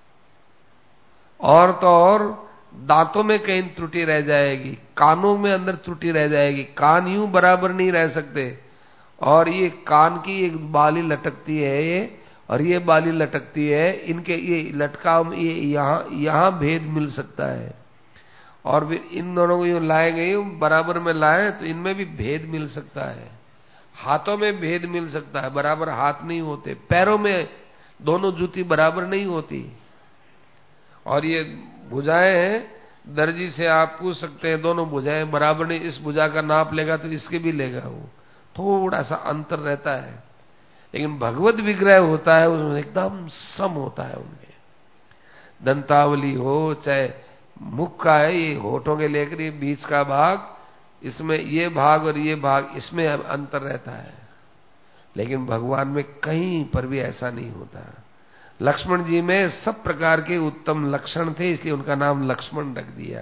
Speaker 1: और तो और दांतों में कहीं त्रुटि रह जाएगी, कानों में अंदर त्रुटि रह जाएगी, कान यूं बराबर नहीं रह सकते। और ये कान की एक बाली लटकती है ये, और ये बाली लटकती है, इनके ये लटकाव ये यहाँ यहाँ भेद मिल सकता है। और फिर इन दोनों को यूं लाए गए बराबर में लाए तो इनमें भी भेद मिल सकता है। हाथों में भेद मिल सकता है, बराबर हाथ नहीं होते। पैरों में दोनों जूती बराबर नहीं होती। और ये भुजाएं हैं, दर्जी से आप पूछ सकते हैं दोनों भुजाएं बराबर नहीं, इस भुजा का नाप लेगा तो इसके भी लेगा, वो थोड़ा सा अंतर रहता है। लेकिन भगवत विग्रह होता है उसमें एकदम सम होता है। उनके दंतावली हो चाहे मुख का है, ये होठों के लेकर ये बीच का भाग, इसमें ये भाग और ये भाग, इसमें अंतर रहता है। लेकिन भगवान में कहीं पर भी ऐसा नहीं होता। लक्ष्मण जी में सब प्रकार के उत्तम लक्षण थे, इसलिए उनका नाम लक्ष्मण रख दिया।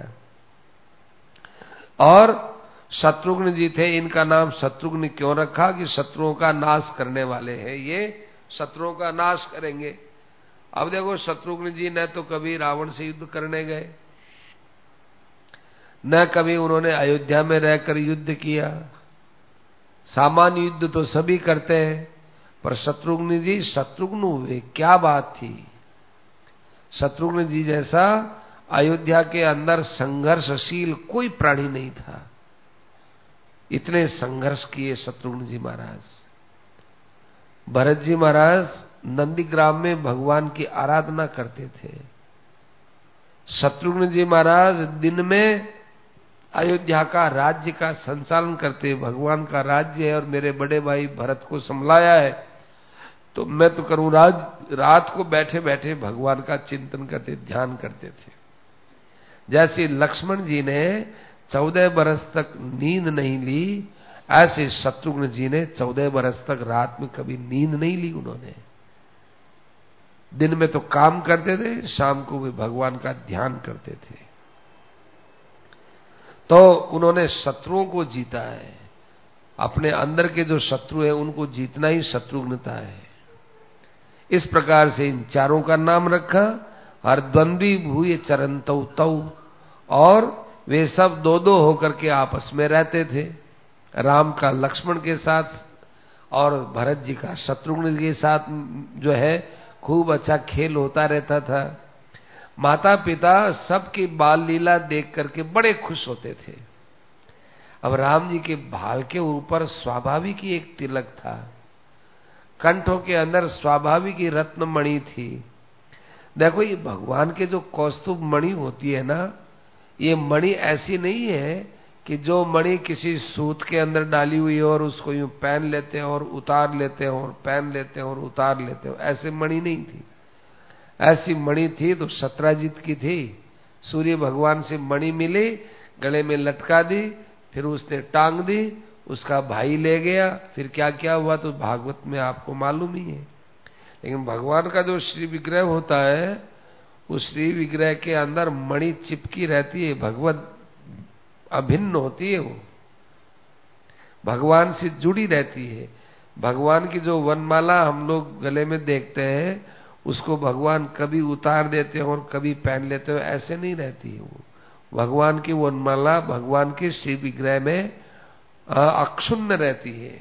Speaker 1: और शत्रुघ्न जी थे, इनका नाम शत्रुघ्न क्यों रखा कि शत्रुओं का नाश करने वाले हैं, ये शत्रुओं का नाश करेंगे। अब देखो शत्रुघ्न जी न तो कभी रावण से युद्ध करने गए, न कभी उन्होंने अयोध्या में रहकर युद्ध किया। सामान्य युद्ध तो सभी करते हैं, पर शत्रुघ्न जी शत्रुघ्न हुए, क्या बात थी। शत्रुघ्न जी जैसा अयोध्या के अंदर संघर्षशील कोई प्राणी नहीं था। इतने संघर्ष किए शत्रुघ्न जी महाराज। भरत जी महाराज नंदीग्राम में भगवान की आराधना करते थे। शत्रुघ्न जी महाराज दिन में अयोध्या का राज्य का संचालन करते, भगवान का राज्य है और मेरे बड़े भाई भरत को संभलाया है तो मैं तो करूं राज। रात को बैठे बैठे भगवान का चिंतन करते, ध्यान करते थे। जैसे लक्ष्मण जी ने चौदह बरस तक नींद नहीं ली, ऐसे शत्रुघ्न जी ने चौदह बरस तक रात में कभी नींद नहीं ली। उन्होंने दिन में तो काम करते थे, शाम को वे भगवान का ध्यान करते थे। तो उन्होंने शत्रुओं को जीता है। अपने अंदर के जो शत्रु है उनको जीतना ही शत्रुघ्नता है। इस प्रकार से इन चारों का नाम रखा। हर द्वंद्वी भूय चरंतौ तौ, और वे सब दो दो होकर के आपस में रहते थे। राम का लक्ष्मण के साथ और भरत जी का शत्रुघ्न के साथ जो है खूब अच्छा खेल होता रहता था। माता पिता सबकी बाल लीला देख करके बड़े खुश होते थे। अब राम जी के भाल के ऊपर स्वाभाविक ही एक तिलक था, कंठों के अंदर स्वाभाविक ही रत्न मणि थी। देखो ये भगवान के जो कौस्तुभ मणि होती है ना, ये मणि ऐसी नहीं है कि जो मणि किसी सूत के अंदर डाली हुई है और उसको यूं पहन लेते हैं और उतार लेते हैं और पहन लेते हैं और उतार लेते हैं, ऐसे मणि नहीं थी। ऐसी मणि थी तो सत्राजित की थी। सूर्य भगवान से मणि मिली, गले में लटका दी, फिर उसने टांग दी, उसका भाई ले गया, फिर क्या क्या हुआ तो भागवत में आपको मालूम ही है। लेकिन भगवान का जो श्री विग्रह होता है, उस श्री विग्रह के अंदर मणि चिपकी रहती है, भगवत अभिन्न होती है, वो भगवान से जुड़ी रहती है। भगवान की जो वनमाला हम लोग गले में देखते हैं, उसको भगवान कभी उतार देते हैं और कभी पहन लेते हैं, ऐसे नहीं रहती है। वो भगवान की वनमाला भगवान के श्री विग्रह में अक्षुण्ण रहती है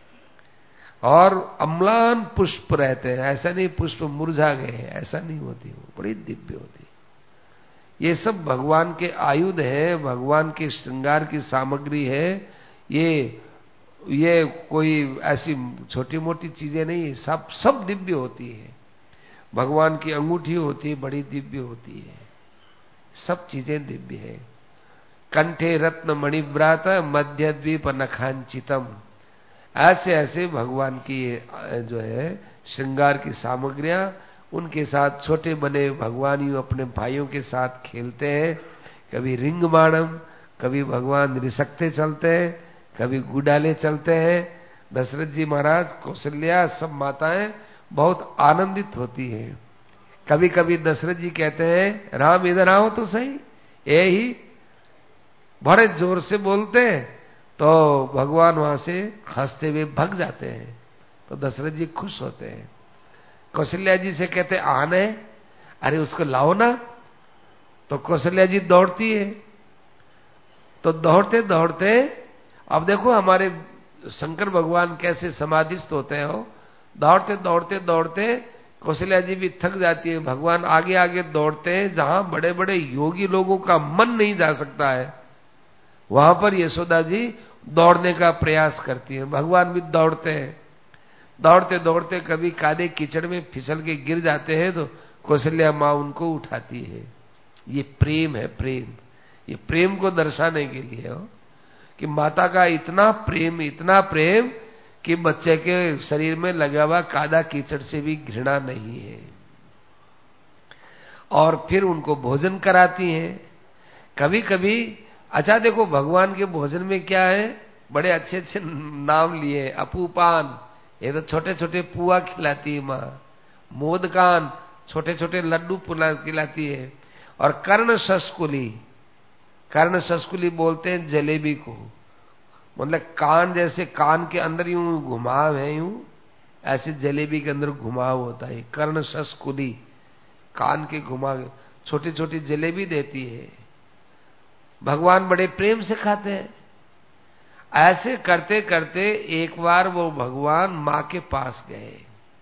Speaker 1: और अम्लान पुष्प रहते हैं। ऐसा नहीं पुष्प मुरझा गए हैं, ऐसा नहीं होती, वो बड़ी दिव्य होती। ये सब भगवान के आयुध है, भगवान के श्रृंगार की सामग्री है। ये ये कोई ऐसी छोटी मोटी चीजें नहीं है, सब सब दिव्य होती है। भगवान की अंगूठी होती है, बड़ी दिव्य होती है, सब चीजें दिव्य है। कंठे रत्न मणिव्रात मध्य द्वीप नखांचितम, ऐसे ऐसे भगवान की जो है श्रृंगार की सामग्रियां, उनके साथ छोटे बने भगवान यूं अपने भाइयों के साथ खेलते हैं। कभी रिंग बाणम, कभी भगवान रिसकते चलते हैं, कभी गुडाले चलते हैं। दशरथ जी महाराज, कौशल्या, सब माताएं बहुत आनंदित होती हैं। कभी कभी दशरथ जी कहते हैं, राम इधर आओ तो सही, ये ही बड़े जोर से बोलते हैं तो भगवान वहां से हंसते हुए भग जाते हैं, तो दशरथ जी खुश होते हैं। कौशल्या जी से कहते आने, अरे उसको लाओ ना, तो कौशल्या जी दौड़ती है। तो दौड़ते दौड़ते, अब देखो हमारे शंकर भगवान कैसे समाधिस्थ होते हैं, हो दौड़ते दौड़ते दौड़ते कौशल्या जी भी थक जाती है। भगवान आगे आगे दौड़ते हैं, जहां बड़े बड़े योगी लोगों का मन नहीं जा सकता है, वहां पर यशोदा जी दौड़ने का प्रयास करती है। भगवान भी दौड़ते हैं, दौड़ते दौड़ते कभी कादे कीचड़ में फिसल के गिर जाते हैं, तो कौशल्या माँ उनको उठाती है। ये प्रेम है, प्रेम। ये प्रेम को दर्शाने के लिए हो कि माता का इतना प्रेम, इतना प्रेम कि बच्चे के शरीर में लगा हुआ कादा कीचड़ से भी घृणा नहीं है। और फिर उनको भोजन कराती हैं। कभी कभी, अच्छा देखो भगवान के भोजन में क्या है, बड़े अच्छे अच्छे नाम लिए, अपूपान, ये तो छोटे छोटे पुआ खिलाती है माँ। मोदकान, छोटे छोटे लड्डू पुला खिलाती है। और कर्ण शस्कुली, कर्ण शस्कुली बोलते हैं जलेबी को, मतलब कान जैसे कान के अंदर यूं घुमाव है, यूं ऐसे जलेबी के अंदर घुमाव होता है। कर्ण शस्कुली, कान के घुमाव, छोटी छोटी जलेबी देती है। भगवान बड़े प्रेम से खाते हैं। ऐसे करते करते एक बार वो भगवान माँ के पास गए,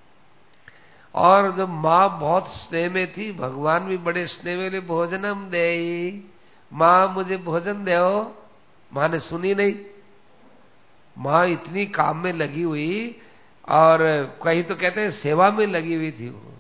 Speaker 1: और जब माँ बहुत स्नेह में थी, भगवान भी बड़े स्नेह में, भोजनम दे, माँ मुझे भोजन दो। माँ ने सुनी नहीं। माँ इतनी काम में लगी हुई, और कहीं तो कहते हैं सेवा में लगी हुई थी वो।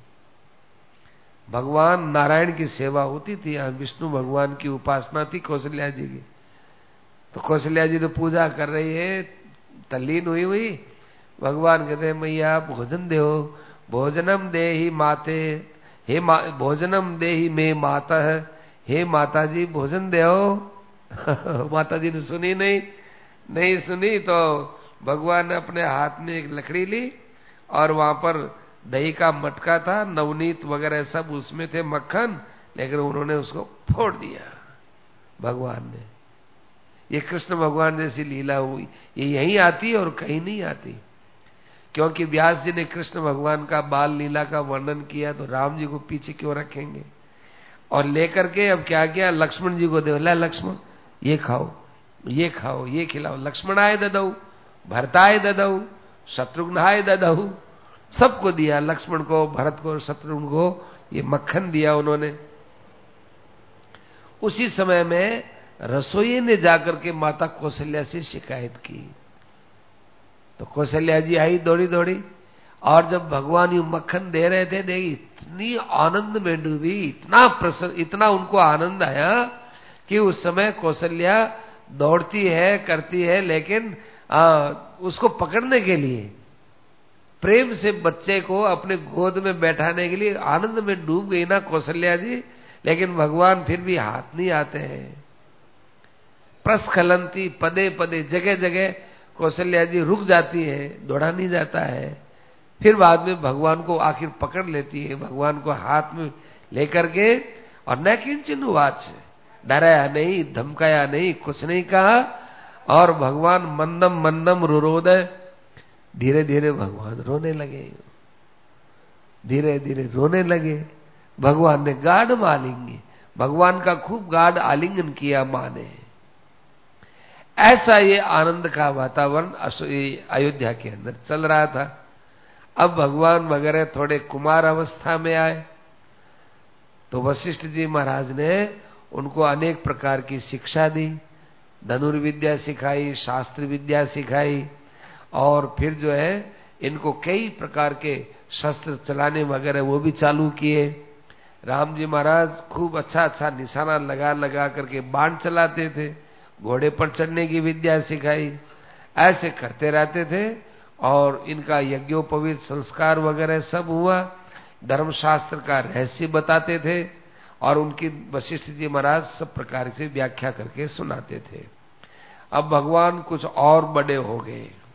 Speaker 1: भगवान नारायण की सेवा होती थी, यहाँ विष्णु भगवान की उपासना थी कौशल्या जी की। तो कौशल्या जी तो पूजा कर रही है, तल्लीन हुई हुई। भगवान कहते हैं मैया भोजन दो, भोजनम दे ही माते, हे मा, भोजनम दे ही मे माता है, हे माता जी भोजन दो। माता जी ने सुनी नहीं, नहीं सुनी तो भगवान ने अपने हाथ में एक लकड़ी ली, और वहां पर दही का मटका था, नवनीत वगैरह सब उसमें थे, मक्खन, लेकिन उन्होंने उसको फोड़ दिया भगवान ने। ये कृष्ण भगवान जैसी लीला हुई, ये यहीं आती और कहीं नहीं आती। क्योंकि व्यास जी ने कृष्ण भगवान का बाल लीला का वर्णन किया, तो राम जी को पीछे क्यों रखेंगे। और लेकर के अब क्या किया, लक्ष्मण जी को दे, ला लक्ष्मण ये खाओ, ये खाओ, ये खिलाओ। लक्ष्मणाय ददौ, भरताय ददौ, शत्रुघ्नाय ददौ, सबको दिया। लक्ष्मण को, भरत को, शत्रुघ्न को ये मक्खन दिया उन्होंने। उसी समय में रसोई ने जाकर के माता कौशल्या से शिकायत की। तो कौशल्या जी आई दौड़ी दौड़ी, और जब भगवान यू मक्खन दे रहे थे, देखी इतनी आनंद में डूबी, इतना प्रसन्न, इतना उनको आनंद आया कि उस समय कौशल्या दौड़ती है, करती है, लेकिन आ, उसको पकड़ने के लिए, प्रेम से बच्चे को अपने गोद में बैठाने के लिए आनंद में डूब गई ना कौशल्या जी, लेकिन भगवान फिर भी हाथ नहीं आते हैं। प्रस्खलंती पदे पदे, जगह जगह कौशल्या जी रुक जाती है, दौड़ा नहीं जाता है। फिर बाद में भगवान को आखिर पकड़ लेती है, भगवान को हाथ में लेकर के, और न किंचन वाच, डराया नहीं, धमकाया नहीं, कुछ नहीं कहा। और भगवान मंदम मंदम रुरोदय, धीरे धीरे भगवान रोने लगे, धीरे धीरे रोने लगे। भगवान ने गाढ़ आलिंगन, भगवान का खूब गाढ़ आलिंगन किया मां ने। ऐसा ये आनंद का वातावरण अयोध्या के अंदर चल रहा था। अब भगवान वगैरह थोड़े कुमार अवस्था में आए, तो वशिष्ठ जी महाराज ने उनको अनेक प्रकार की शिक्षा दी, धनुर्विद्या सिखाई, शास्त्र विद्या सिखाई, और फिर जो है इनको कई प्रकार के शस्त्र चलाने वगैरह वो भी चालू किए। राम जी महाराज खूब अच्छा अच्छा निशाना लगा लगा करके बाण चलाते थे, घोड़े पर चढ़ने की विद्या सिखाई, ऐसे करते रहते थे। और इनका यज्ञोपवीत संस्कार वगैरह सब हुआ, धर्मशास्त्र का रहस्य बताते थे, और उनकी वशिष्ठ जी महाराज सब प्रकार से व्याख्या करके सुनाते थे। अब भगवान कुछ और बड़े हो गए।